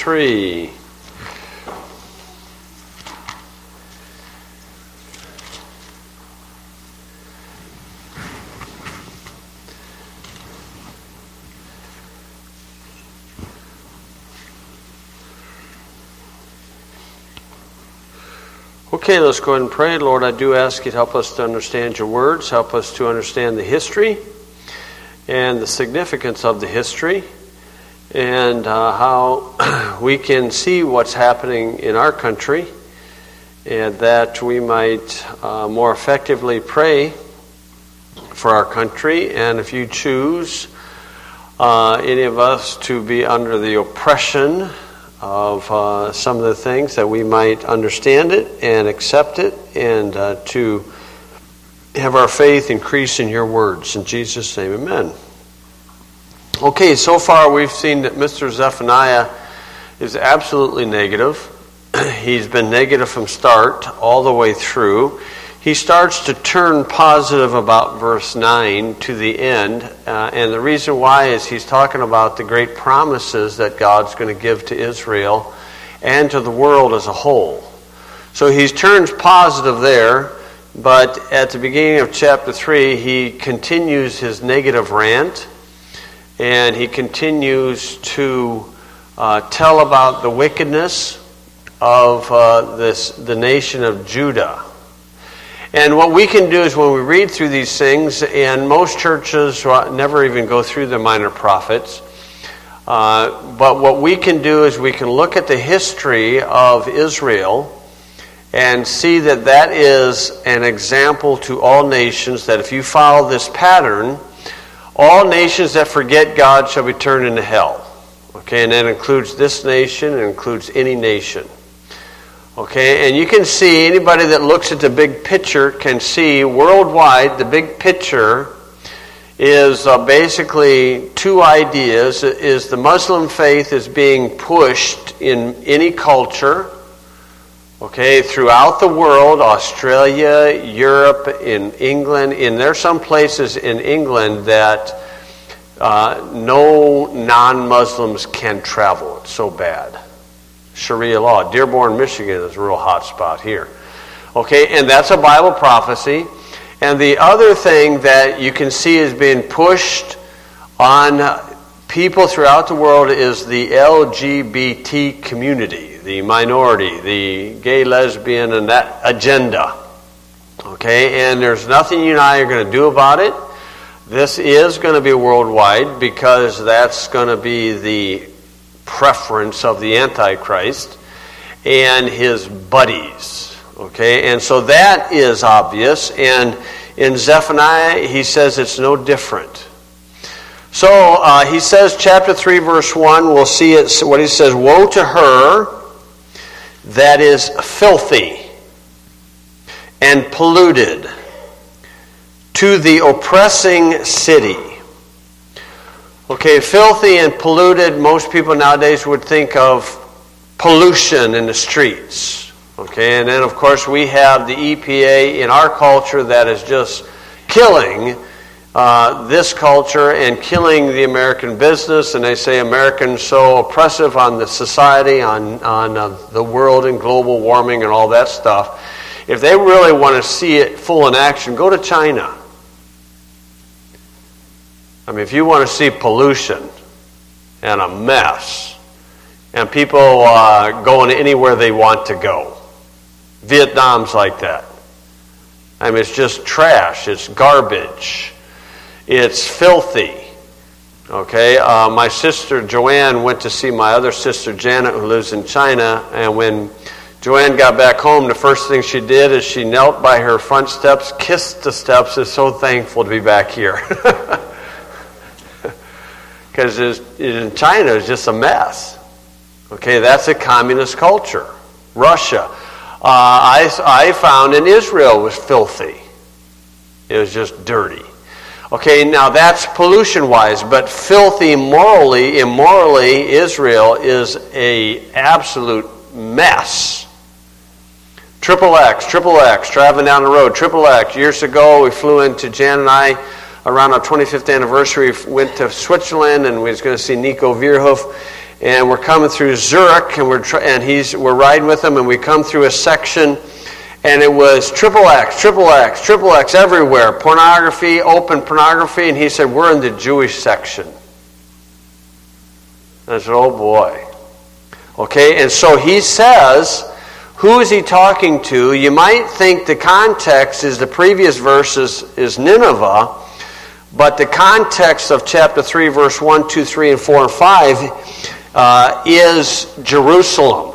3. Okay, let's go ahead and pray. Lord, I do ask you to help us to understand your words, help us to understand the history and the significance of the history, and how we can see what's happening in our country, and that we might more effectively pray for our country. And if you choose any of us to be under the oppression of some of the things, that we might understand it and accept it, and to have our faith increase in your words. In Jesus' name, amen. Okay, so far we've seen that Mr. Zephaniah is absolutely negative. He's been negative from start all the way through. He starts to turn positive about verse 9 to the end, and the reason why is he's talking about the great promises that God's going to give to Israel and to the world as a whole. So he turns positive there, but at the beginning of chapter 3, he continues his negative rant, and he continues to tell about the wickedness of the nation of Judah. And what we can do is when we read through these things, and most churches never even go through the minor prophets, but what we can do is we can look at the history of Israel and see that that is an example to all nations, that if you follow this pattern, all nations that forget God shall be turned into hell. Okay, and that includes this nation, it includes any nation. Okay, and you can see, anybody that looks at the big picture can see worldwide, the big picture is basically two ideas. Is the Muslim faith is being pushed in any culture, okay, throughout the world, Australia, Europe, in England. And there are some places in England that no non-Muslims can travel. It's so bad. Sharia law. Dearborn, Michigan is a real hot spot here. Okay, and that's a Bible prophecy. And the other thing that you can see is being pushed on people throughout the world is the LGBT community, the minority, the gay, lesbian, and that agenda. Okay, and there's nothing you and I are going to do about it. This is going to be worldwide because that's going to be the preference of the Antichrist and his buddies. Okay, and so that is obvious, and in Zephaniah he says it's no different. So he says, chapter 3 verse 1, we'll see it, what he says: woe to her that is filthy and polluted, to the oppressing city. Okay, filthy and polluted, most people nowadays would think of pollution in the streets. Okay, and then of course we have the EPA in our culture that is just killing this culture and killing the American business. And they say Americans so oppressive on the society, on the world, and global warming and all that stuff. If they really want to see it full in action, go to China. I mean, if you want to see pollution and a mess and people going anywhere they want to go, Vietnam's like that. I mean, it's just trash. It's garbage. It's filthy. Okay? My sister Joanne went to see my other sister Janet, who lives in China, and when Joanne got back home, the first thing she did is she knelt by her front steps, kissed the steps, is so thankful to be back here. Because in China, it's just a mess. Okay, that's a communist culture. Russia. I found in Israel was filthy. It was just dirty. Okay, now that's pollution-wise, but filthy immorally, Israel is a absolute mess. XXX, traveling down the road, XXX. Years ago, we flew into, Jan and I, around our 25th anniversary, went to Switzerland, and we was going to see Nico Vierhoff. and we're coming through Zurich, and we're riding with him, and we come through a section, and it was XXX everywhere, pornography, open pornography, and he said, we're in the Jewish section. And I said, oh boy. Okay, and so he says, who is he talking to? You might think the context is the previous verses is Nineveh, but the context of chapter 3, verse 1, 2, 3, and 4, and 5 is Jerusalem.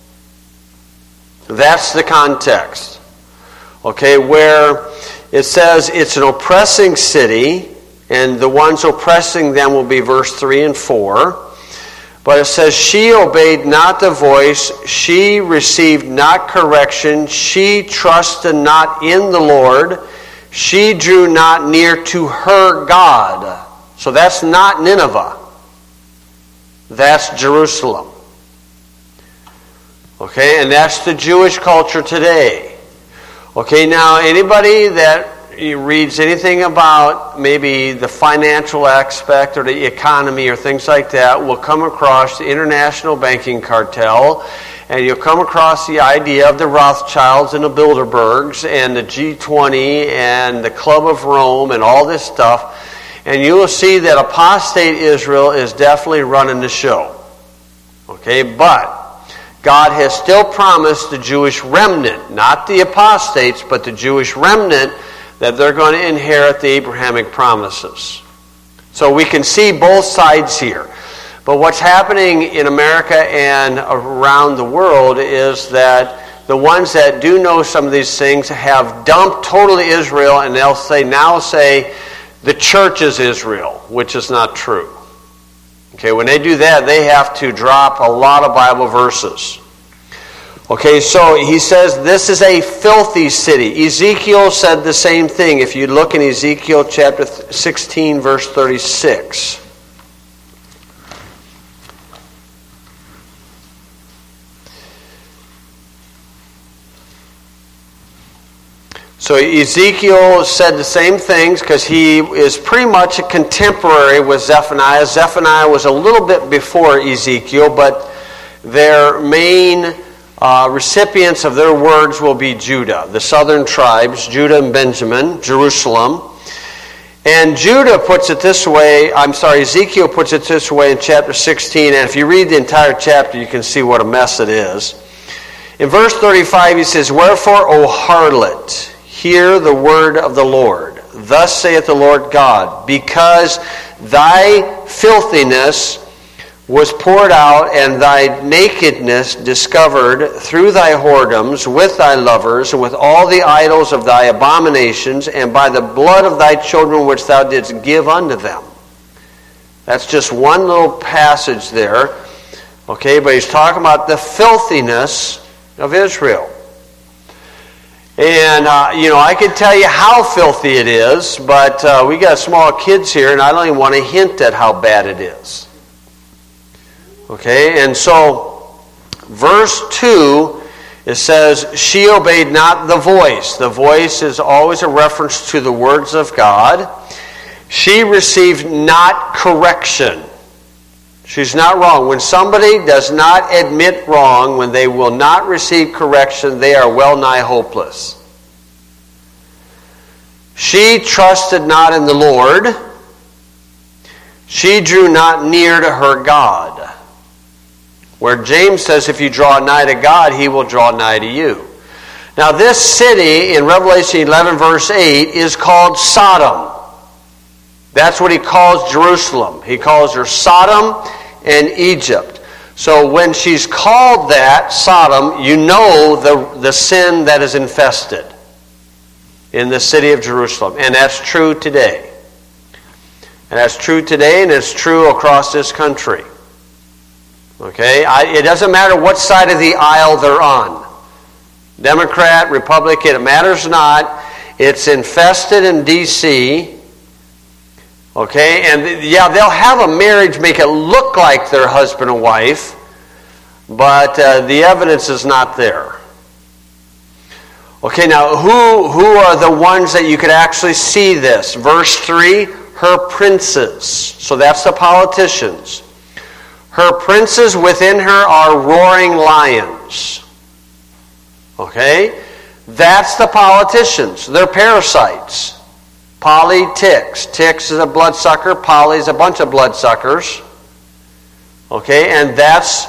That's the context. Okay, where it says it's an oppressing city, and the ones oppressing them will be verse 3 and 4. But it says, she obeyed not the voice, she received not correction, she trusted not in the Lord, she drew not near to her God. So that's not Nineveh. That's Jerusalem. Okay, and that's the Jewish culture today. Okay, now anybody that reads anything about maybe the financial aspect or the economy or things like that will come across the international banking cartel, and you'll come across the idea of the Rothschilds and the Bilderbergs and the G20 and the Club of Rome and all this stuff, and you will see that apostate Israel is definitely running the show. Okay, but God has still promised the Jewish remnant, not the apostates, but the Jewish remnant, that they're going to inherit the Abrahamic promises. So we can see both sides here. But what's happening in America and around the world is that the ones that do know some of these things have dumped totally Israel, and they'll now say the church is Israel, which is not true. Okay, when they do that, they have to drop a lot of Bible verses. Okay, so he says this is a filthy city. Ezekiel said the same thing. If you look in Ezekiel chapter 16, verse 36. So Ezekiel said the same things because he is pretty much a contemporary with Zephaniah. Zephaniah was a little bit before Ezekiel, but their main recipients of their words will be Judah, the southern tribes, Judah and Benjamin, Jerusalem. And Ezekiel puts it this way in chapter 16, and if you read the entire chapter, you can see what a mess it is. In verse 35, he says, wherefore, O harlot, hear the word of the Lord. Thus saith the Lord God, because thy filthiness was poured out, and thy nakedness discovered through thy whoredoms with thy lovers, and with all the idols of thy abominations, and by the blood of thy children which thou didst give unto them. That's just one little passage there. Okay, but he's talking about the filthiness of Israel. And, I could tell you how filthy it is, but we got small kids here, and I don't even want to hint at how bad it is. Okay, and so verse 2, it says, she obeyed not the voice. The voice is always a reference to the words of God. She received not correction. She's not wrong. When somebody does not admit wrong, when they will not receive correction, they are well nigh hopeless. She trusted not in the Lord. She drew not near to her God. Where James says, if you draw nigh to God, he will draw nigh to you. Now this city in Revelation 11 verse 8 is called Sodom. That's what he calls Jerusalem. He calls her Sodom and Egypt. So when she's called that, Sodom, you know the sin that is infested in the city of Jerusalem. And that's true today. And that's true today, and it's true across this country. Okay? It doesn't matter what side of the aisle they're on. Democrat, Republican, it matters not. It's infested in D.C., okay? And yeah, they'll have a marriage make it look like they're husband and wife, but the evidence is not there. Okay, now who are the ones that you could actually see this? Verse 3, her princes. So that's the politicians. Her princes within her are roaring lions. Okay? That's the politicians. They're parasites. Politics. Ticks is a bloodsucker. Poly is a bunch of bloodsuckers. Okay? And it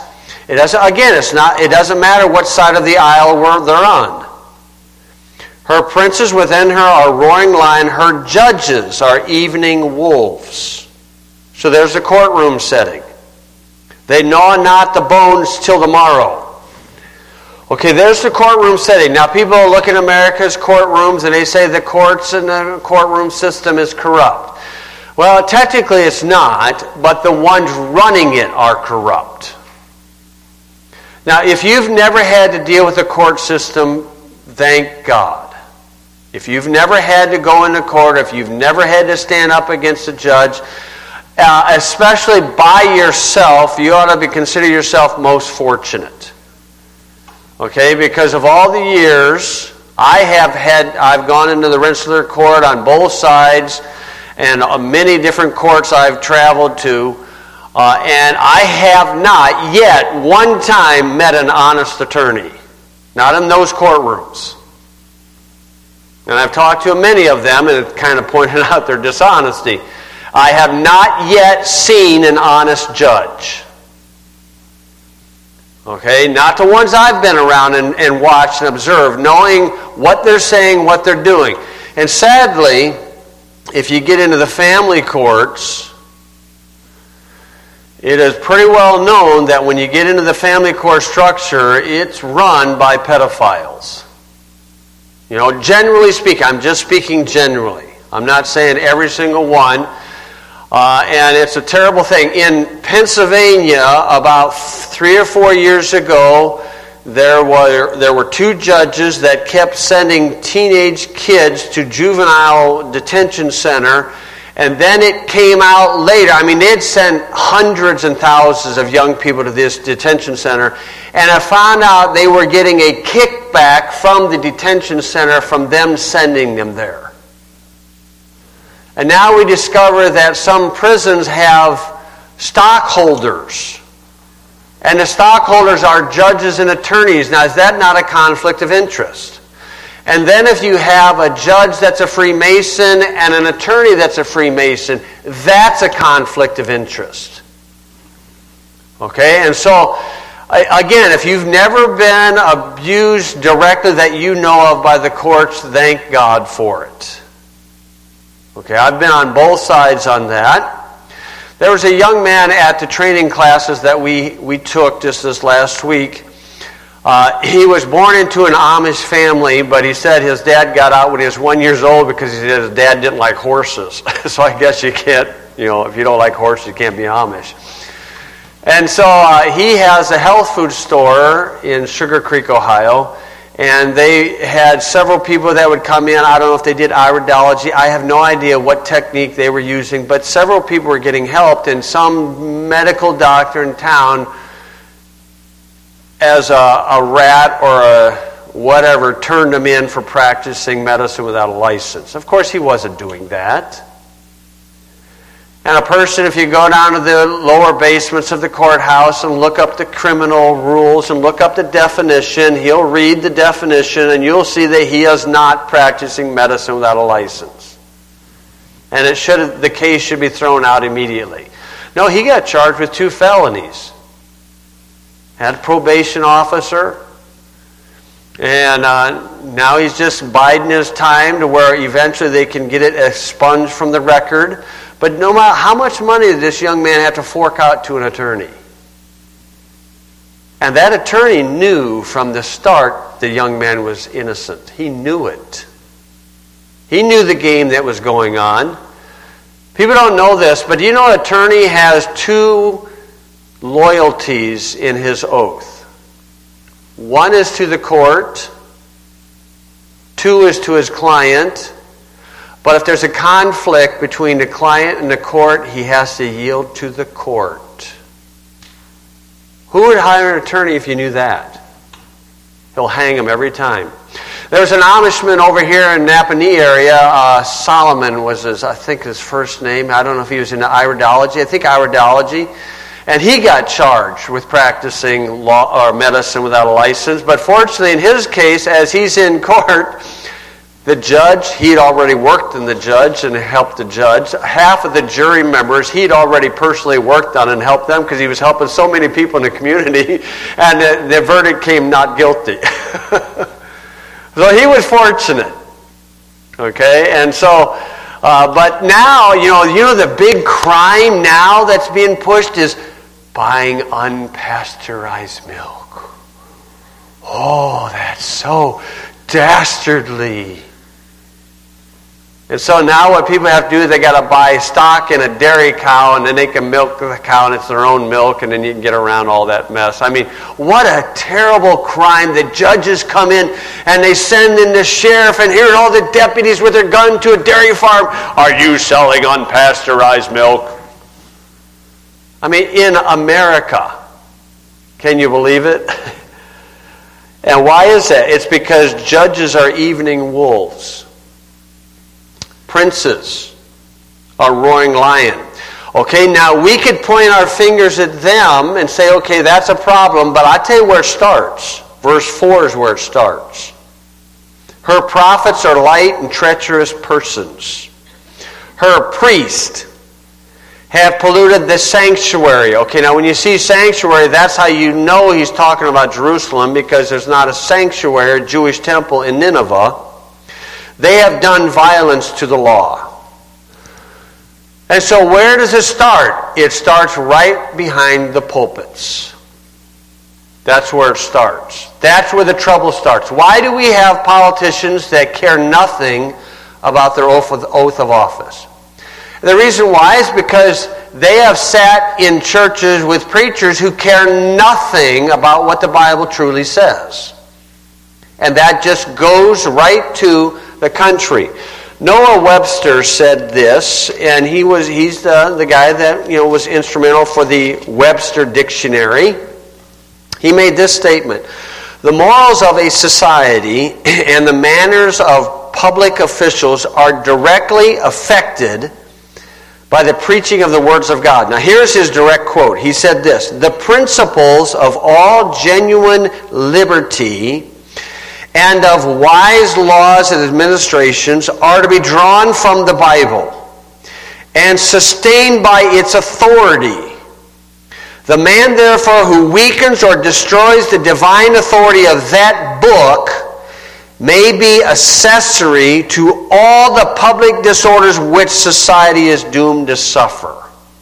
doesn't matter what side of the aisle they're on. Her princes within her are roaring lions. Her judges are evening wolves. So there's the courtroom setting. They gnaw not the bones till the morrow. Okay, there's the courtroom setting. Now people look at America's courtrooms and they say the courts and the courtroom system is corrupt. Well, technically it's not, but the ones running it are corrupt. Now, if you've never had to deal with the court system, thank God. If you've never had to go into court, if you've never had to stand up against a judge, especially by yourself, you ought to consider yourself most fortunate. Okay, because of all the years I've gone into the Rensselaer court on both sides, and many different courts I've traveled to, and I have not yet one time met an honest attorney. Not in those courtrooms. And I've talked to many of them and kind of pointed out their dishonesty. I have not yet seen an honest judge. Okay? Not the ones I've been around and watched and observed, knowing what they're saying, what they're doing. And sadly, if you get into the family courts, it is pretty well known that when you get into the family court structure, it's run by pedophiles. You know, generally speaking, I'm just speaking generally. I'm not saying every single one. And it's a terrible thing. In Pennsylvania, about 3 or 4 years ago, there were 2 judges that kept sending teenage kids to juvenile detention center, and then it came out later. I mean, they'd sent hundreds and thousands of young people to this detention center, and I found out they were getting a kickback from the detention center from them sending them there. And now we discover that some prisons have stockholders. And the stockholders are judges and attorneys. Now, is that not a conflict of interest? And then if you have a judge that's a Freemason and an attorney that's a Freemason, that's a conflict of interest. Okay? And so, again, if you've never been abused directly that you know of by the courts, thank God for it. Okay, I've been on both sides on that. There was a young man at the training classes that we took just this last week. He was born into an Amish family, but he said his dad got out when he was 1 year old because he said his dad didn't like horses. So I guess you can't, if you don't like horses, you can't be Amish. And so he has a health food store in Sugar Creek, Ohio. And they had several people that would come in. I don't know if they did iridology. I have no idea what technique they were using. But several people were getting helped. And some medical doctor in town, as a rat or a whatever, turned them in for practicing medicine without a license. Of course, he wasn't doing that. And a person, if you go down to the lower basements of the courthouse and look up the criminal rules and look up the definition, he'll read the definition and you'll see that he is not practicing medicine without a license. And the case should be thrown out immediately. No, he got charged with 2 felonies. Had a probation officer. And now he's just biding his time to where eventually they can get it expunged from the record. But no matter how much money did this young man have to fork out to an attorney? And that attorney knew from the start the young man was innocent. He knew it. He knew the game that was going on. People don't know this, but do you know an attorney has 2 loyalties in his oath? One is to the court. 2 is to his client. But if there's a conflict between the client and the court, he has to yield to the court. Who would hire an attorney if you knew that? He'll hang him every time. There's an Amishman over here in Napanee area. Solomon was his first name. I don't know if he was into iridology. I think iridology. And he got charged with practicing law or medicine without a license. But fortunately, in his case, as he's in court, the judge, he'd already worked in the judge and helped the judge. Half of the jury members, he'd already personally worked on and helped them because he was helping so many people in the community. And the verdict came not guilty. So he was fortunate. Okay, and so, but now, you know the big crime now that's being pushed is buying unpasteurized milk. Oh, that's so dastardly. And so now what people have to do is they got to buy stock in a dairy cow, and then they can milk the cow, and it's their own milk, and then you can get around all that mess. I mean, what a terrible crime. The judges come in, and they send in the sheriff, and here are all the deputies with their gun to a dairy farm. Are you selling unpasteurized milk? I mean, in America. Can you believe it? And why is that? It's because judges are evening wolves. Princes are roaring lion. Okay, now we could point our fingers at them and say, okay, that's a problem, but I tell you where it starts. Verse 4 is where it starts. Her prophets are light and treacherous persons. Her priests have polluted the sanctuary. Okay, now when you see sanctuary, that's how you know he's talking about Jerusalem, because there's not a sanctuary, a Jewish temple in Nineveh. They have done violence to the law. And so where does it start? It starts right behind the pulpits. That's where it starts. That's where the trouble starts. Why do we have politicians that care nothing about their oath of office? The reason why is because they have sat in churches with preachers who care nothing about what the Bible truly says. And that just goes right to the country. Noah Webster said this, and he's the guy that was instrumental for the Webster Dictionary. He made this statement: the morals of a society and the manners of public officials are directly affected by the preaching of the words of God. Now here's his direct quote. He said this: the principles of all genuine liberty and of wise laws and administrations are to be drawn from the Bible and sustained by its authority. The man, therefore, who weakens or destroys the divine authority of that book may be accessory to all the public disorders which society is doomed to suffer.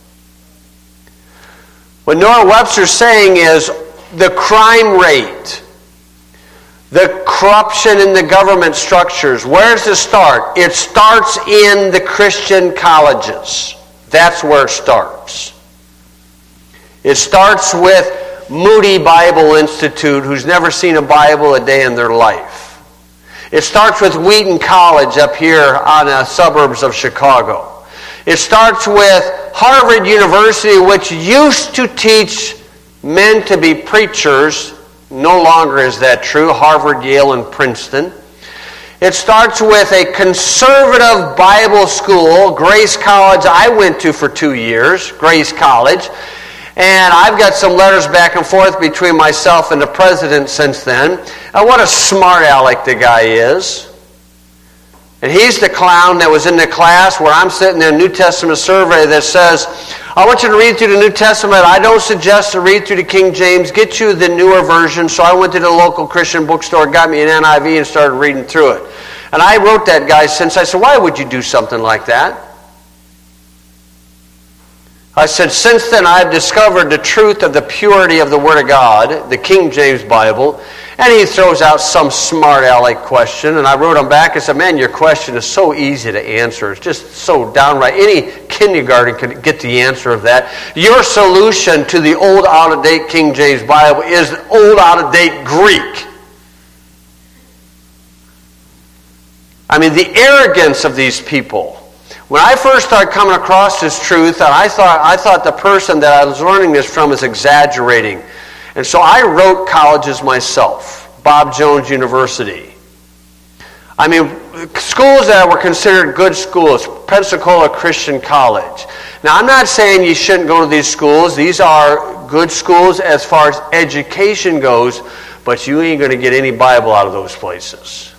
What Noah Webster's saying is the crime rate, the corruption in the government structures, where does it start? It starts in the Christian colleges. That's where it starts. It starts with Moody Bible Institute, who's never seen a Bible a day in their life. It starts with Wheaton College up here on the suburbs of Chicago. It starts with Harvard University, which used to teach men to be preachers. No longer is that true. Harvard, Yale, and Princeton. It starts with a conservative Bible school, Grace College, I went to for 2 years, Grace College. And I've got some letters back and forth between myself and the president since then. And what a smart aleck the guy is. And he's the clown that was in the class where I'm sitting there, New Testament survey that says, I want you to read through the New Testament. I don't suggest to read through the King James. Get you the newer version. So I went to the local Christian bookstore, got me an NIV, and started reading through it. And I wrote that guy since. I said, why would you do something like that? I said, since then I've discovered the truth of the purity of the Word of God, the King James Bible. And he throws out some smart aleck question. And I wrote him back and said, man, your question is so easy to answer. It's just so downright. Any kindergarten could get the answer of that. Your solution to the old, out-of-date King James Bible is old, out-of-date Greek. I mean, the arrogance of these people. When I first started coming across this truth, and I thought the person that I was learning this from was exaggerating. And so I wrote colleges myself. Bob Jones University. I mean, schools that were considered good schools, Pensacola Christian College. Now, I'm not saying you shouldn't go to these schools. These are good schools as far as education goes, but you ain't going to get any Bible out of those places.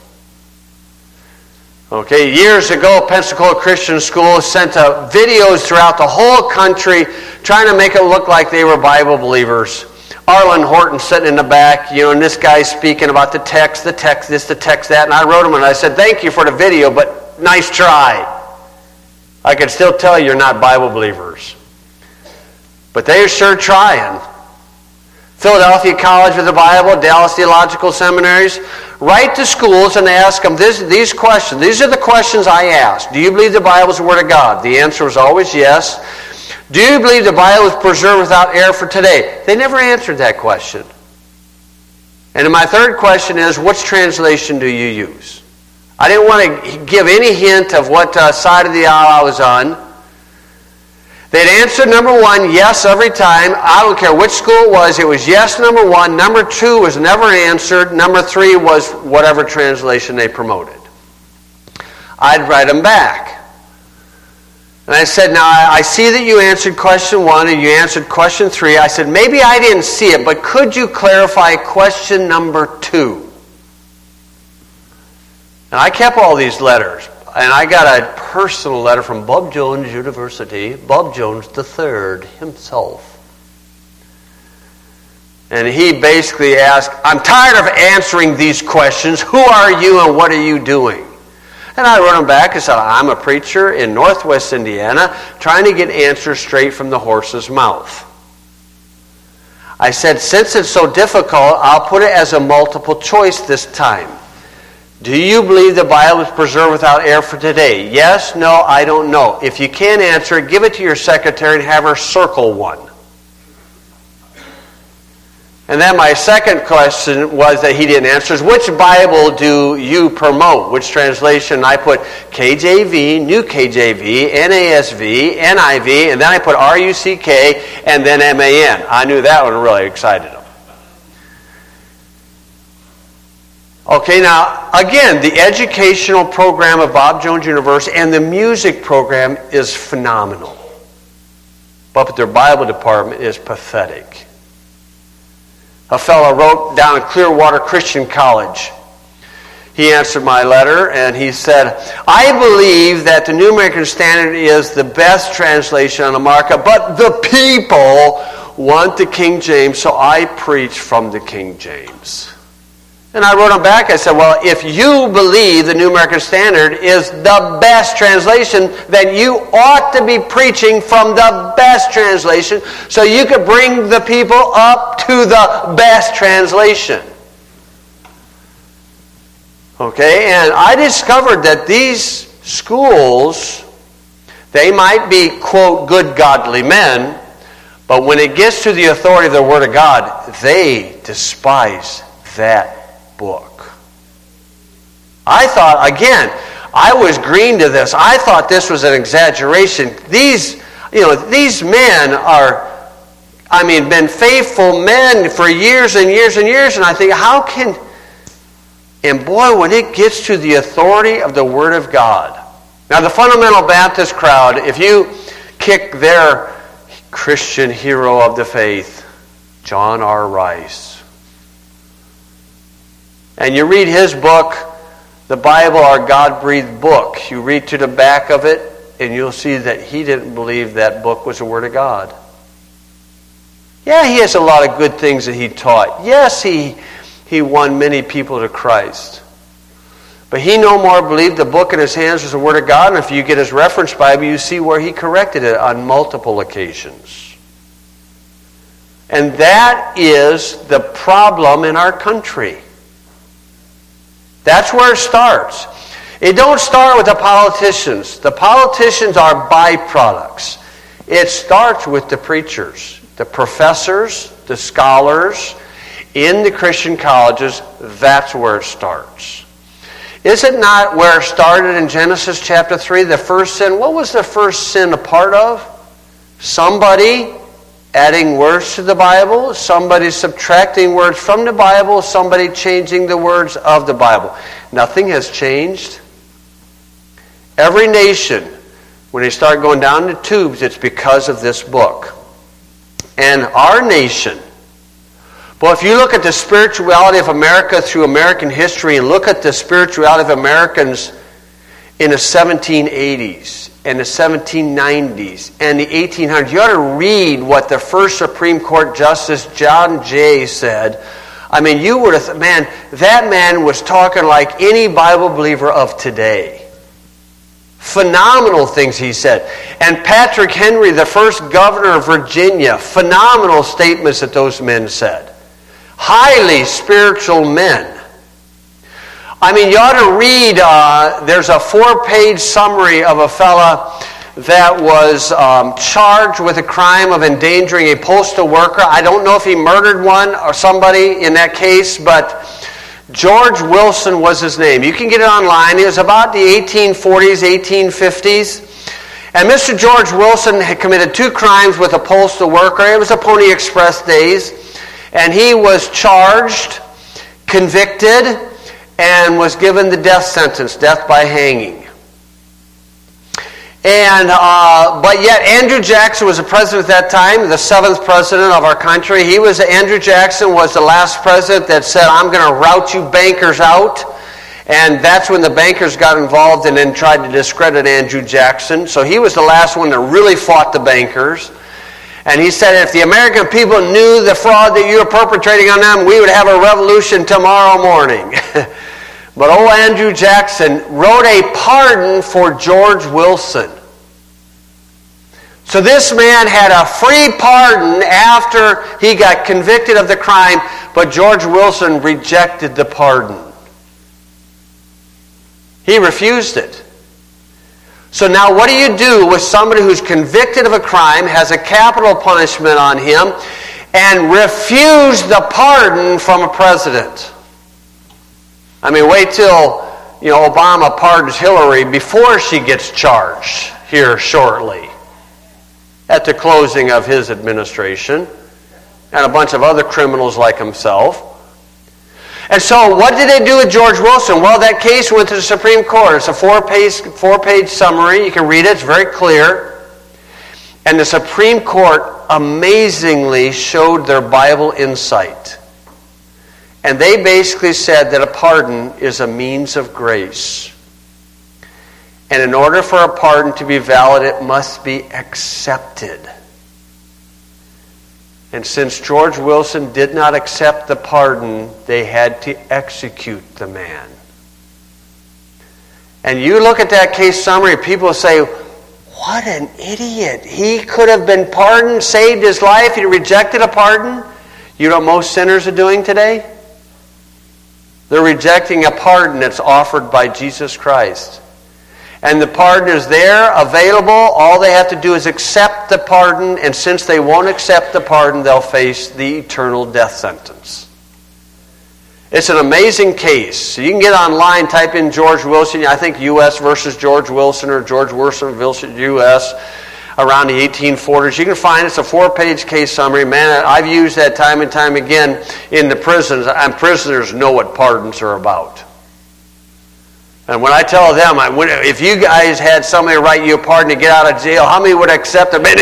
Okay, years ago, Pensacola Christian School sent videos throughout the whole country trying to make it look like they were Bible believers. Arlen Horton sitting in the back, and this guy speaking about the text this, the text that, and I wrote him and I said, thank you for the video, but nice try. I can still tell you're not Bible believers. But they're sure trying. Philadelphia College of the Bible, Dallas Theological Seminaries, write to schools and ask them these questions. These are the questions I asked. Do you believe the Bible is the Word of God? The answer was always yes. Do you believe the Bible is preserved without error for today? They never answered that question. And my third question is, which translation do you use? I didn't want to give any hint of what side of the aisle I was on. They'd answer number one, yes, every time. I don't care which school it was yes, number one. Number two was never answered. Number three was whatever translation they promoted. I'd write them back. And I said, now, I see that you answered question one and you answered question three. I said, maybe I didn't see it, but could you clarify question number two? And I kept all these letters. And I got a personal letter from Bob Jones University, Bob Jones III himself. And he basically asked, I'm tired of answering these questions. Who are you and what are you doing? And I wrote him back and said, I'm a preacher in Northwest Indiana trying to get answers straight from the horse's mouth. I said, since it's so difficult, I'll put it as a multiple choice this time. Do you believe the Bible is preserved without error for today? Yes, no, I don't know. If you can't answer it, give it to your secretary and have her circle one. And then my second question was that he didn't answer is, which Bible do you promote? Which translation? I put KJV, New KJV, NASV, NIV, and then I put RUCK, and then MAN. I knew that one really excited him. Okay, now, again, the educational program of Bob Jones University and the music program is phenomenal. But their Bible department is pathetic. A fellow wrote down at Clearwater Christian College. He answered my letter and he said, I believe that the New American Standard is the best translation on the market, but the people want the King James, so I preach from the King James. And I wrote him back, I said, well, if you believe the New American Standard is the best translation, then you ought to be preaching from the best translation so you could bring the people up to the best translation. Okay, and I discovered that these schools, they might be, quote, good godly men, but when it gets to the authority of the Word of God, they despise that book. I thought, again, I was green to this. I thought this was an exaggeration. These men are, been faithful men for years and years and years, and I think, and boy, when it gets to the authority of the Word of God. Now, the Fundamental Baptist crowd, if you kick their Christian hero of the faith, John R. Rice, and you read his book, the Bible, our God-breathed book. You read to the back of it, and you'll see that he didn't believe that book was the Word of God. Yeah, he has a lot of good things that he taught. Yes, he won many people to Christ. But he no more believed the book in his hands was the Word of God, and if you get his reference Bible, you see where he corrected it on multiple occasions. And that is the problem in our country. That's where it starts. It don't start with the politicians. The politicians are byproducts. It starts with the preachers, the professors, the scholars in the Christian colleges. That's where it starts. Is it not where it started in Genesis chapter 3, the first sin? What was the first sin a part of? Somebody adding words to the Bible, somebody subtracting words from the Bible, somebody changing the words of the Bible. Nothing has changed. Every nation, when they start going down the tubes, it's because of this book. And our nation, well, if you look at the spirituality of America through American history and look at the spirituality of Americans in the 1780s and the 1790s and the 1800s, you ought to read what the first Supreme Court Justice John Jay said. I mean, you would have, that man was talking like any Bible believer of today. Phenomenal things he said. And Patrick Henry, the first governor of Virginia, phenomenal statements that those men said. Highly spiritual men. I mean, you ought to read, there's a 4-page summary of a fella that was charged with a crime of endangering a postal worker. I don't know if he murdered one or somebody in that case, but George Wilson was his name. You can get it online. It was about the 1840s, 1850s. And Mr. George Wilson had committed 2 crimes with a postal worker. It was the Pony Express days. And he was charged, convicted, and was given the death sentence, death by hanging. And but yet Andrew Jackson was the president at that time, the 7th president of our country. Andrew Jackson was the last president that said, I'm going to rout you bankers out. And that's when the bankers got involved and then tried to discredit Andrew Jackson. So he was the last one that really fought the bankers. And he said, if the American people knew the fraud that you were perpetrating on them, we would have a revolution tomorrow morning. But old Andrew Jackson wrote a pardon for George Wilson. So this man had a free pardon after he got convicted of the crime, but George Wilson rejected the pardon. He refused it. So now what do you do with somebody who's convicted of a crime, has a capital punishment on him, and refused the pardon from a president? I mean, wait till Obama pardons Hillary before she gets charged here shortly at the closing of his administration, and a bunch of other criminals like himself. And so what did they do with George Wilson? Well, that case went to the Supreme Court. It's a 4-page summary. You can read it. It's very clear. And the Supreme Court amazingly showed their Bible insight. And they basically said that a pardon is a means of grace. And in order for a pardon to be valid, it must be accepted. And since George Wilson did not accept the pardon, they had to execute the man. And you look at that case summary, people say, what an idiot. He could have been pardoned, saved his life, he rejected a pardon. You know what most sinners are doing today? They're rejecting a pardon that's offered by Jesus Christ. And the pardon is there, available. All they have to do is accept the pardon. And since they won't accept the pardon, they'll face the eternal death sentence. It's an amazing case. So you can get online, type in George Wilson. I think U.S. versus George Wilson or George Wilson versus U.S. around the 1840s. You can find it's a 4-page case summary. Man, I've used that time and time again in the prisons. And prisoners know what pardons are about. And when I tell them, if you guys had somebody write you a pardon to get out of jail, how many would accept it? Man,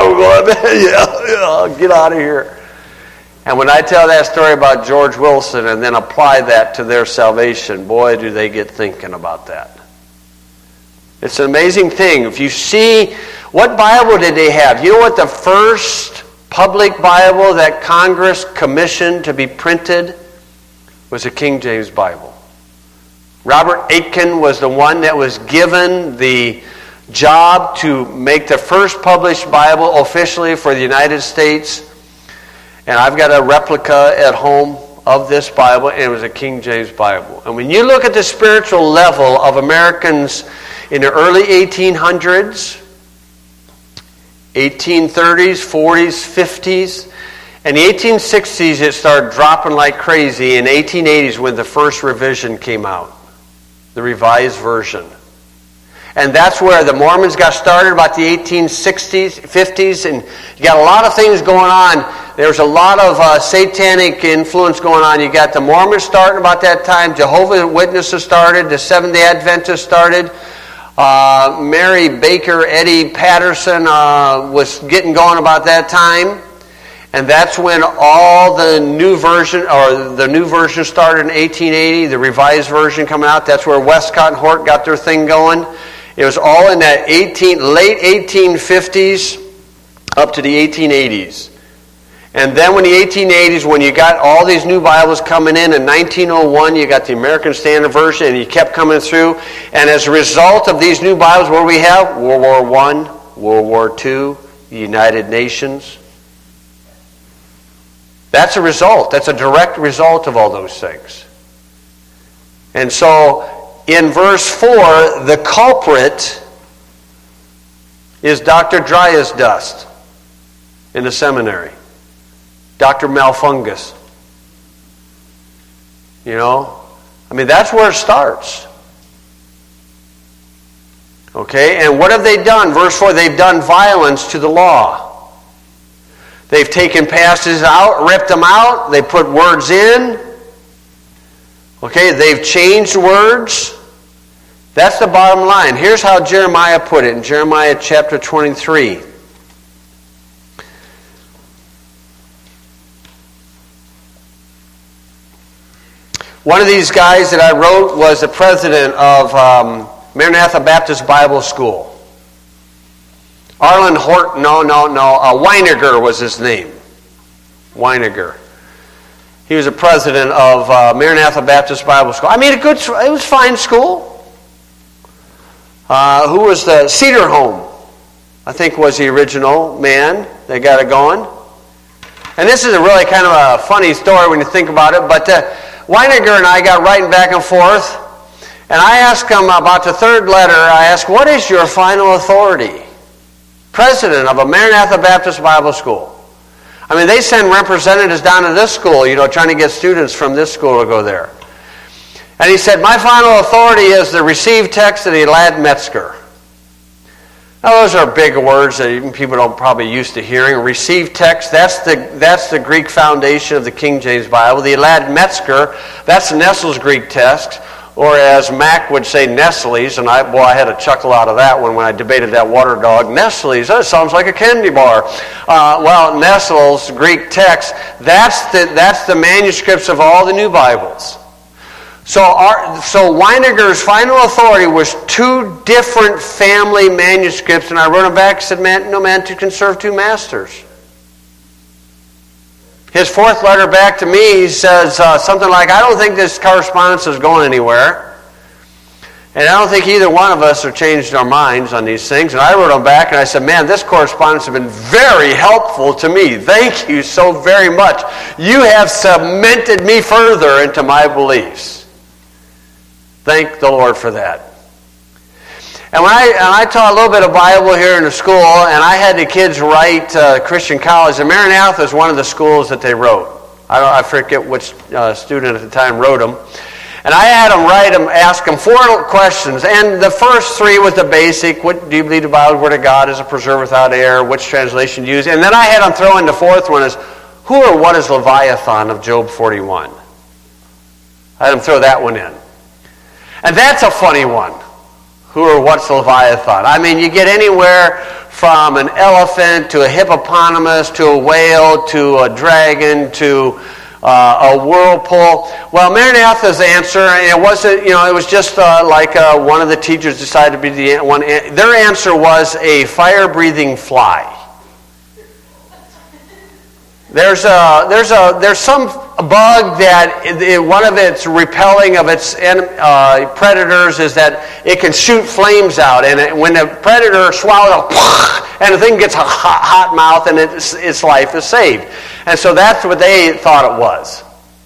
yeah, get out of here. And when I tell that story about George Wilson and then apply that to their salvation, boy, do they get thinking about that. It's an amazing thing. If you see, what Bible did they have? You know what the first public Bible that Congress commissioned to be printed was a King James Bible. Robert Aitken was the one that was given the job to make the first published Bible officially for the United States. And I've got a replica at home of this Bible, and it was a King James Bible. And when you look at the spiritual level of Americans in the early 1800s, 1830s, 40s, 50s, and the 1860s, it started dropping like crazy. In the 1880s, when the first revision came out. The Revised Version. And that's where the Mormons got started about the 1860s, 50s, and you got a lot of things going on. There's a lot of satanic influence going on. You got the Mormons starting about that time, Jehovah's Witnesses started, the Seventh-day Adventists started. Mary Baker Eddy Patterson was getting going about that time. And that's when all the new version started in 1880, the revised version coming out. That's where Westcott and Hort got their thing going. It was all in that late 1850s up to the 1880s. And then when the 1880s, when you got all these new Bibles coming in 1901, you got the American Standard Version, and you kept coming through. And as a result of these new Bibles, what do we have? World War I, World War II, the United Nations. That's a result. That's a direct result of all those things. And so, in verse 4, the culprit is Dr. Dryasdust in the seminary. Dr. Malfungus. You know? I mean, that's where it starts. Okay? And what have they done? Verse 4, they've done violence to the law. They've taken passages out, ripped them out. They put words in. Okay, they've changed words. That's the bottom line. Here's how Jeremiah put it in Jeremiah chapter 23. One of these guys that I wrote was the president of Maranatha Baptist Bible School. Arlen Hort, Weiniger was his name. Weiniger. He was the president of Maranatha Baptist Bible School. I mean, it was a fine school. Who was the Cedar Home, I think, was the original man that got it going. And this is a really kind of a funny story when you think about it, but Weiniger and I got writing back and forth, and I asked him about the third letter. I asked, what is your final authority? President of a Maranatha Baptist Bible School. I mean, they send representatives down to this school, trying to get students from this school to go there. And he said, my final authority is the received text of the Elad Metzger. Now, those are big words that even people don't probably used to hearing. Received text, that's the Greek foundation of the King James Bible. The Elad Metzger, that's Nestle's Greek text. Or as Mac would say, Nestle's, and I had a chuckle out of that one when I debated that water dog. Nestle's, that sounds like a candy bar. Well, Nestle's Greek text, that's the manuscripts of all the new Bibles. So Weiniger's final authority was two different family manuscripts, and I wrote him back and said, man to conserve two masters. His fourth letter back to me, he says something like, I don't think this correspondence is going anywhere. And I don't think either one of us have changed our minds on these things. And I wrote him back and I said, man, this correspondence has been very helpful to me. Thank you so very much. You have cemented me further into my beliefs. Thank the Lord for that. And when I taught a little bit of Bible here in the school, and I had the kids write Christian College, and Maranatha is one of the schools that they wrote. I forget which student at the time wrote them. And I had them ask them 4 questions. And the first 3 was the basic. What do you believe the Bible, Word of God, is a preserved without error? Which translation do you use? And then I had them throw in the 4th one is, who or what is Leviathan of Job 41? I had them throw that one in. And that's a funny one. Who or what's Leviathan? I mean, you get anywhere from an elephant to a hippopotamus to a whale to a dragon to a whirlpool. Well, Maranatha's answer, it wasn't, it was just like one of the teachers decided to be the one. Their answer was a fire-breathing fly. There's some bug that one of its repelling of its predators is that it can shoot flames out, and when the predator swallows it, and the thing gets a hot mouth, and its life is saved. And so that's what they thought it was.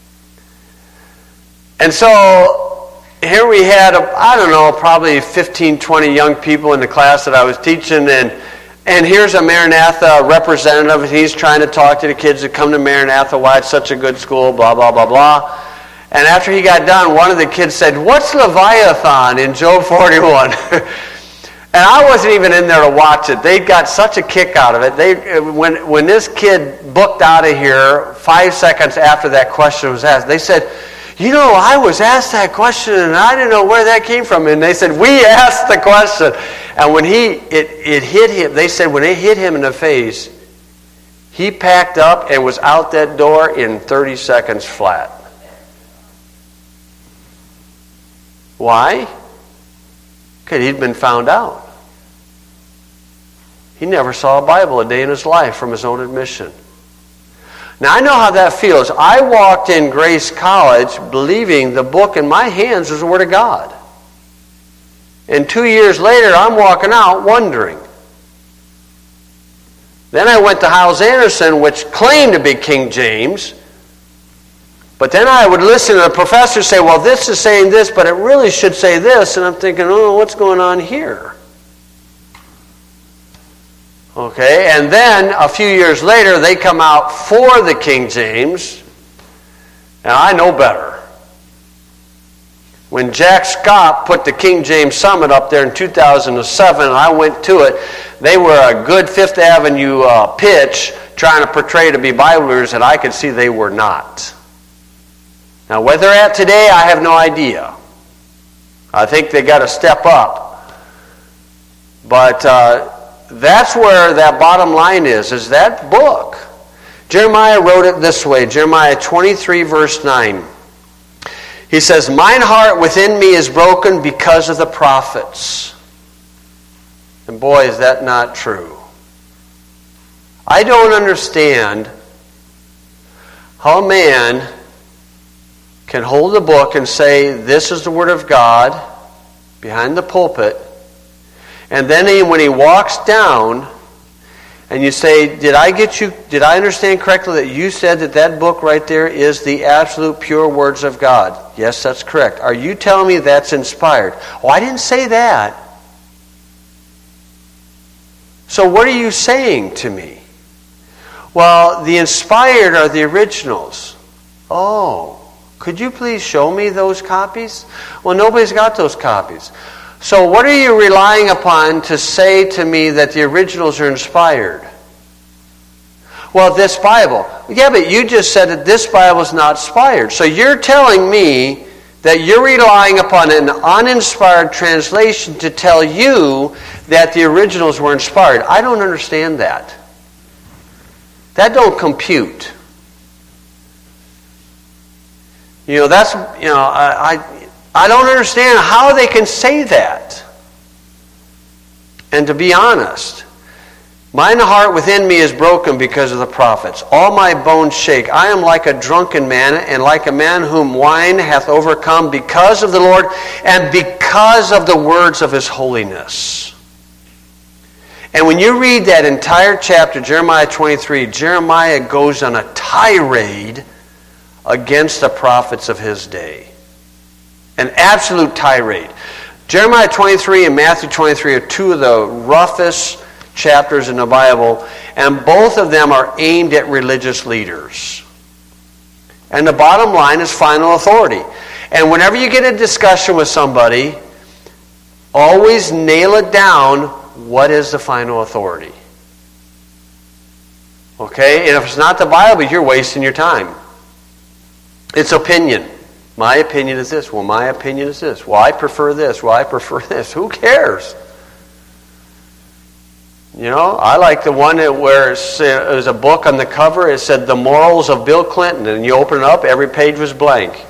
And so here we had, probably 15, 20 young people in the class that I was teaching, and here's a Maranatha representative, and he's trying to talk to the kids that come to Maranatha, why it's such a good school, blah, blah, blah, blah. And after he got done, one of the kids said, what's Leviathan in Job 41? And I wasn't even in there to watch it. They got such a kick out of it. When this kid booked out of here 5 seconds after that question was asked, they said, you know, I was asked that question and I didn't know where that came from. And they said, we asked the question. And when it hit him, they said when it hit him in the face, he packed up and was out that door in 30 seconds flat. Why? Because he'd been found out. He never saw a Bible a day in his life from his own admission. Now, I know how that feels. I walked in Grace College believing the book in my hands was the Word of God. And 2 years later, I'm walking out wondering. Then I went to Hyles-Anderson, which claimed to be King James. But then I would listen to the professor say, well, this is saying this, but it really should say this. And I'm thinking, oh, what's going on here? Okay, and then a few years later, they come out for the King James, and I know better. When Jack Scott put the King James Summit up there in 2007, and I went to it, they were a good Fifth Avenue pitch trying to portray to be Bible readers, and I could see they were not. Now, where they're at today, I have no idea. I think they got to step up. But that's where that bottom line is that book. Jeremiah wrote it this way, Jeremiah 23, verse 9. He says, mine heart within me is broken because of the prophets. And boy, is that not true. I don't understand how a man can hold a book and say, this is the Word of God, behind the pulpit, and then when he walks down, and you say, did I understand correctly that you said that book right there is the absolute pure words of God? Yes, that's correct. Are you telling me that's inspired? Oh, I didn't say that. So what are you saying to me? Well, the inspired are the originals. Oh, could you please show me those copies? Well, nobody's got those copies. So what are you relying upon to say to me that the originals are inspired? Well, this Bible. Yeah, but you just said that this Bible is not inspired. So you're telling me that you're relying upon an uninspired translation to tell you that the originals were inspired. I don't understand that. That don't compute. I don't understand how they can say that. And to be honest, mine heart within me is broken because of the prophets. All my bones shake. I am like a drunken man, and like a man whom wine hath overcome because of the Lord and because of the words of His holiness. And when you read that entire chapter, Jeremiah 23, Jeremiah goes on a tirade against the prophets of his day. An absolute tirade. Jeremiah 23 and Matthew 23 are two of the roughest chapters in the Bible, and both of them are aimed at religious leaders. And the bottom line is final authority. And whenever you get a discussion with somebody, always nail it down, what is the final authority? Okay? And if it's not the Bible, you're wasting your time. It's opinion. My opinion is this. Well, my opinion is this. Well, I prefer this. Well, I prefer this. Who cares? I like the one where it was a book on the cover. It said The Morals of Bill Clinton. And you open it up, every page was blank.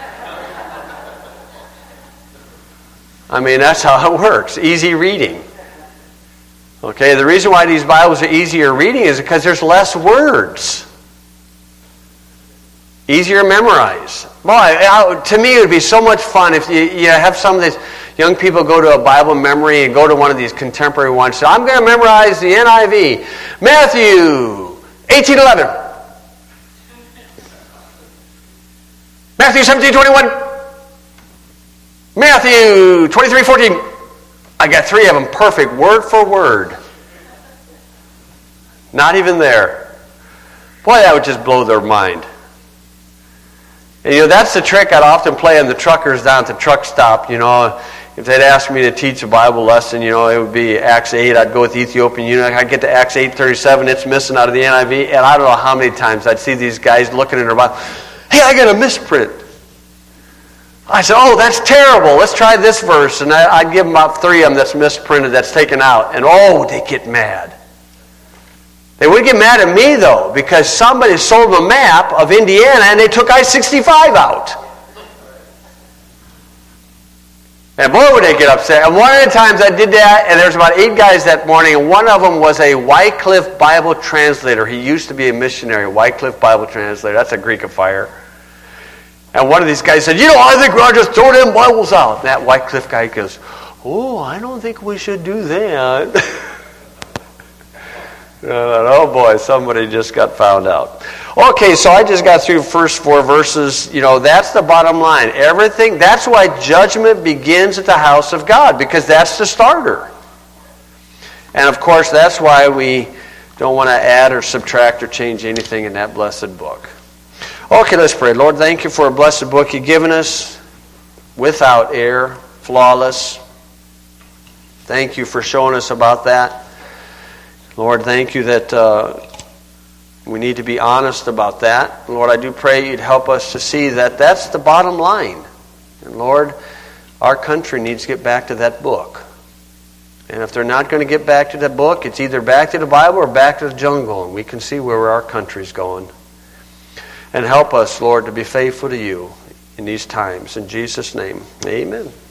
I mean, that's how it works. Easy reading. Okay, the reason why these Bibles are easier reading is because there's less words. Easier to memorize. Boy, to me it would be so much fun if you have some of these young people go to a Bible memory and go to one of these contemporary ones. So I'm going to memorize the NIV. Matthew 18:11. Matthew 17:21. Matthew 23:14. I got three of them perfect, word for word. Not even there. Boy, that would just blow their mind. And that's the trick I'd often play on the truckers down at the truck stop. If they'd ask me to teach a Bible lesson, it would be Acts 8. I'd go with the Ethiopian eunuch. I'd get to Acts 8:37. It's missing out of the NIV. And I don't know how many times I'd see these guys looking in their Bible. Hey, I got a misprint. I said, oh, that's terrible. Let's try this verse. And I'd give them about 3 of them that's misprinted, that's taken out. And oh, they get mad. They would get mad at me, though, because somebody sold them a map of Indiana and they took I-65 out. And boy, would they get upset. And one of the times I did that, and there was about 8 guys that morning, and one of them was a Wycliffe Bible translator. He used to be a missionary, Wycliffe Bible translator. That's a Greek of fire. And one of these guys said, I think we'll just throw them Bibles out. And that Wycliffe guy goes, oh, I don't think we should do that. Oh boy, somebody just got found out. Okay, so I just got through the first 4 verses. That's the bottom line. Everything, that's why judgment begins at the house of God, because that's the starter. And of course, that's why we don't want to add or subtract or change anything in that blessed book. Okay, let's pray. Lord, thank you for a blessed book you've given us, without error, flawless. Thank you for showing us about that. Lord, thank you that we need to be honest about that. Lord, I do pray you'd help us to see that that's the bottom line. And Lord, our country needs to get back to that book. And if they're not going to get back to that book, it's either back to the Bible or back to the jungle. And we can see where our country's going. And help us, Lord, to be faithful to you in these times. In Jesus' name, amen.